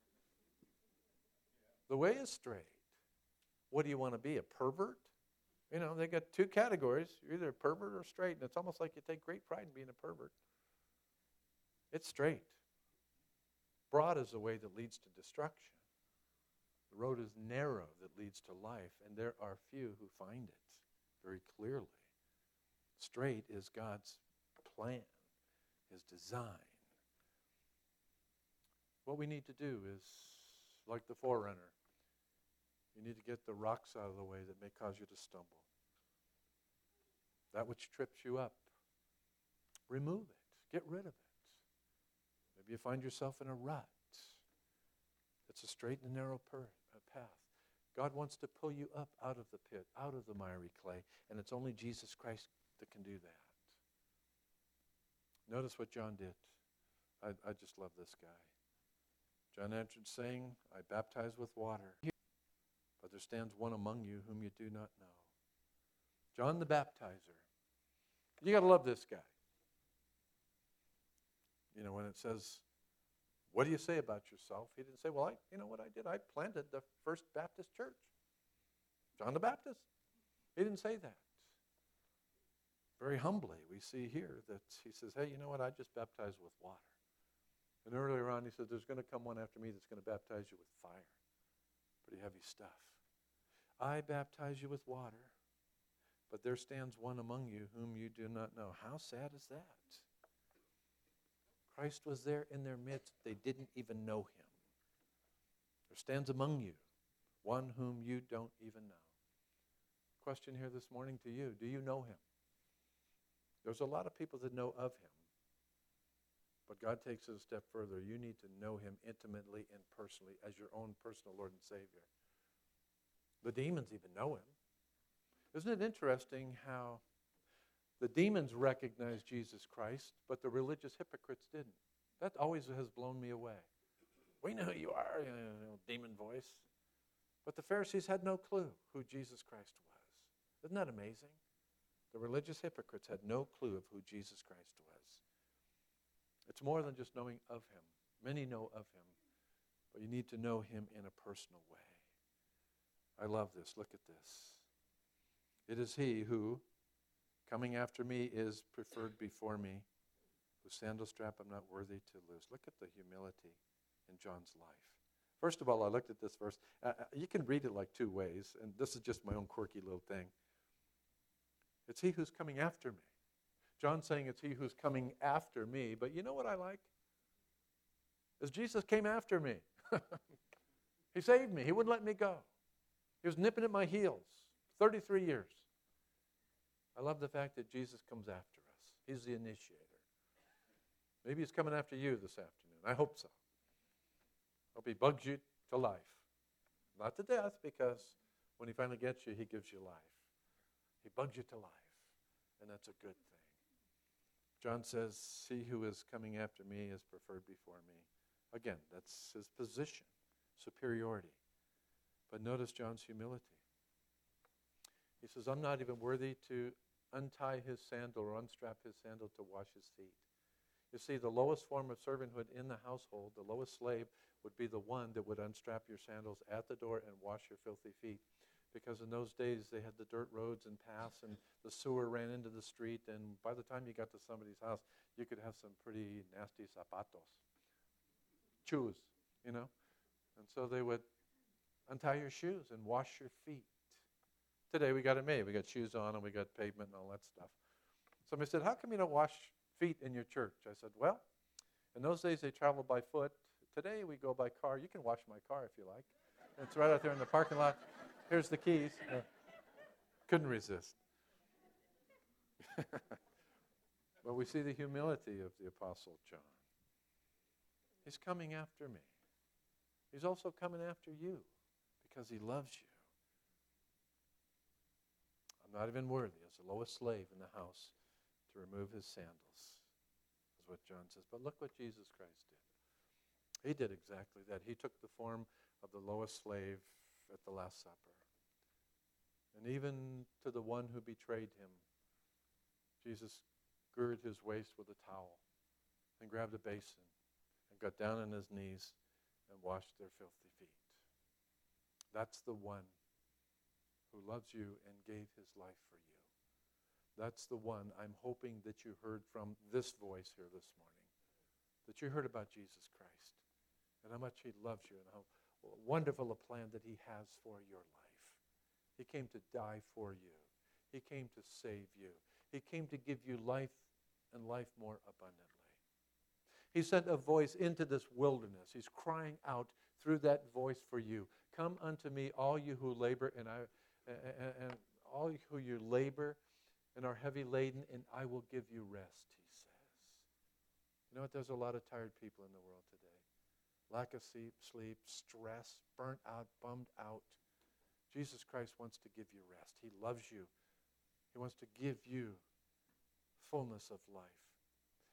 Speaker 1: The way is straight. What do you want to be, a pervert? You know, they got 2 categories. You're either a pervert or straight, and it's almost like you take great pride in being a pervert. It's straight. Broad is the way that leads to destruction. The road is narrow that leads to life, and there are few who find it very clearly. Straight is God's plan, His design. What we need to do is, like the forerunner, you need to get the rocks out of the way that may cause you to stumble. That which trips you up, remove it. Get rid of it. Maybe you find yourself in a rut. It's a straight and narrow path. God wants to pull you up out of the pit, out of the miry clay, and it's only Jesus Christ that can do that. Notice what John did. I just love this guy. John answered, saying, I baptize with water, but there stands one among you whom you do not know. John the Baptizer. You got to love this guy. You know, when it says, what do you say about yourself? He didn't say, well, you know what I did? I planted the first Baptist church. John the Baptist. He didn't say that. Very humbly, we see here that he says, hey, you know what? I just baptize with water. And earlier on, he said, there's going to come one after me that's going to baptize you with fire. Pretty heavy stuff. I baptize you with water, but there stands one among you whom you do not know. How sad is that? Christ was there in their midst. They didn't even know him. There stands among you one whom you don't even know. Question here this morning to you. Do you know him? There's a lot of people that know of him. But God takes it a step further. You need to know him intimately and personally as your own personal Lord and Savior. The demons even know him. Isn't it interesting how the demons recognized Jesus Christ, but the religious hypocrites didn't? That always has blown me away. We know who you are, you know, demon voice. But the Pharisees had no clue who Jesus Christ was. Isn't that amazing? The religious hypocrites had no clue of who Jesus Christ was. It's more than just knowing of him. Many know of him, but you need to know him in a personal way. I love this. Look at this. It is he who, coming after me, is preferred before me, whose sandal strap I'm not worthy to loose. Look at the humility in John's life. First of all, I looked at this verse. You can read it like two ways, and this is just my own quirky little thing. It's he who's coming after me. John's saying it's he who's coming after me, but you know what I like? Is Jesus came after me. He saved me. He wouldn't let me go. He was nipping at my heels 33 years. I love the fact that Jesus comes after us. He's the initiator. Maybe he's coming after you this afternoon. I hope so. I hope he bugs you to life. Not to death, because when he finally gets you, he gives you life. He bugs you to life, and that's a good thing. John says, he who is coming after me is preferred before me. Again, that's his position, superiority. But notice John's humility. He says, I'm not even worthy to untie his sandal or unstrap his sandal to wash his feet. You see, the lowest form of servanthood in the household, the lowest slave, would be the one that would unstrap your sandals at the door and wash your filthy feet. Because in those days, they had the dirt roads and paths, and the sewer ran into the street, and by the time you got to somebody's house, you could have some pretty nasty zapatos, shoes, you know. And so they would untie your shoes and wash your feet. Today, we got it made. We got shoes on, and we got pavement and all that stuff. Somebody said, how come you don't wash feet in your church? I said, well, in those days, they traveled by foot. Today, we go by car. You can wash my car if you like. It's right out there in the parking lot. Here's the keys. Couldn't resist. But we see the humility of the Apostle John. He's coming after me. He's also coming after you because he loves you. I'm not even worthy, as the lowest slave in the house, to remove his sandals, is what John says. But look what Jesus Christ did. He did exactly that. He took the form of the lowest slave at the Last Supper. And even to the one who betrayed him, Jesus girded his waist with a towel and grabbed a basin and got down on his knees and washed their filthy feet. That's the one who loves you and gave his life for you. That's the one I'm hoping that you heard from this voice here this morning, that you heard about Jesus Christ and how much he loves you and how wonderful a plan that he has for your life. He came to die for you. He came to save you. He came to give you life and life more abundantly. He sent a voice into this wilderness. He's crying out through that voice for you. Come unto me, all you who labor and all who you labor and are heavy laden, and I will give you rest, he says. You know what? There's a lot of tired people in the world today. Lack of sleep, stress, burnt out, bummed out. Jesus Christ wants to give you rest. He loves you. He wants to give you fullness of life.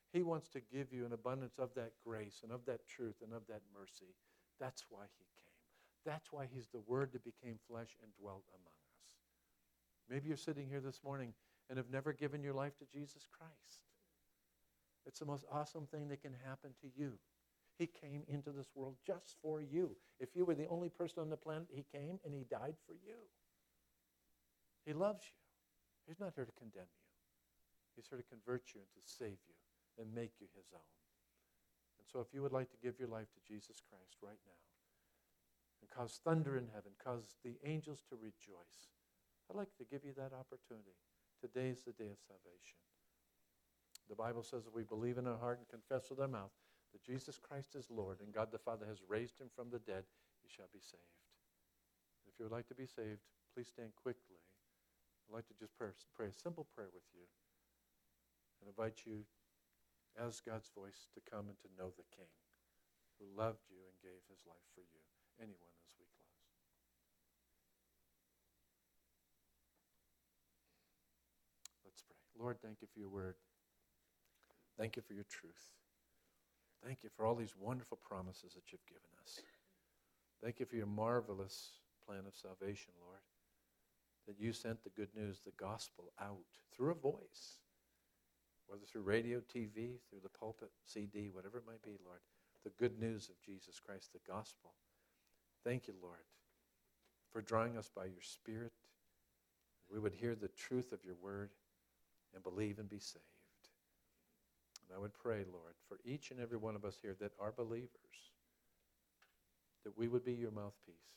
Speaker 1: He wants to give you an abundance of that grace and of that truth and of that mercy. That's why he came. That's why he's the Word that became flesh and dwelt among us. Maybe you're sitting here this morning and have never given your life to Jesus Christ. It's the most awesome thing that can happen to you. He came into this world just for you. If you were the only person on the planet, he came and he died for you. He loves you. He's not here to condemn you. He's here to convert you and to save you and make you his own. And so if you would like to give your life to Jesus Christ right now and cause thunder in heaven, cause the angels to rejoice, I'd like to give you that opportunity. Today is the day of salvation. The Bible says if we believe in our heart and confess with our mouth that Jesus Christ is Lord and God the Father has raised him from the dead, you shall be saved. If you would like to be saved, please stand quickly. I'd like to just pray a simple prayer with you and invite you, as God's voice, to come and to know the King who loved you and gave his life for you. Anyone as we close. Let's pray. Lord, thank you for your word. Thank you for your truth. Thank you for all these wonderful promises that you've given us. Thank you for your marvelous plan of salvation, Lord, that you sent the good news, the gospel, out through a voice, whether through radio, TV, through the pulpit, CD, whatever it might be, Lord, the good news of Jesus Christ, the gospel. Thank you, Lord, for drawing us by your Spirit. We would hear the truth of your word and believe and be saved. And I would pray, Lord, for each and every one of us here that are believers, that we would be your mouthpiece.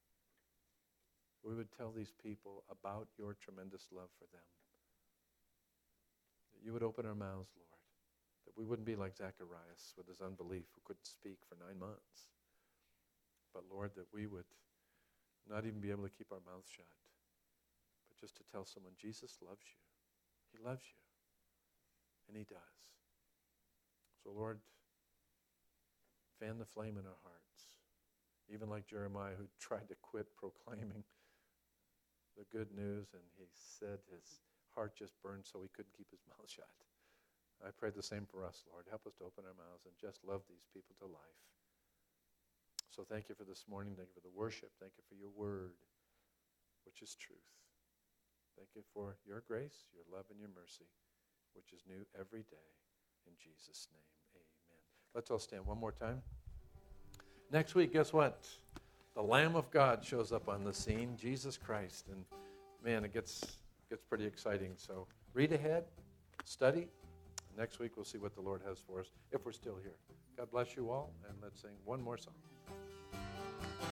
Speaker 1: We would tell these people about your tremendous love for them. That you would open our mouths, Lord, that we wouldn't be like Zacharias with his unbelief who couldn't speak for 9 months. But Lord, that we would not even be able to keep our mouths shut, but just to tell someone, Jesus loves you. He loves you. And he does. So Lord, fan the flame in our hearts. Even like Jeremiah, who tried to quit proclaiming the good news, and he said his heart just burned so he couldn't keep his mouth shut. I pray the same for us, Lord. Help us to open our mouths and just love these people to life. So thank you for this morning. Thank you for the worship. Thank you for your word, which is truth. Thank you for your grace, your love, and your mercy, which is new every day. In Jesus' name, amen. Let's all stand one more time. Next week, guess what? The Lamb of God shows up on the scene, Jesus Christ. And man, it gets pretty exciting. So read ahead, study. Next week, we'll see what the Lord has for us if we're still here. God bless you all, and let's sing one more song.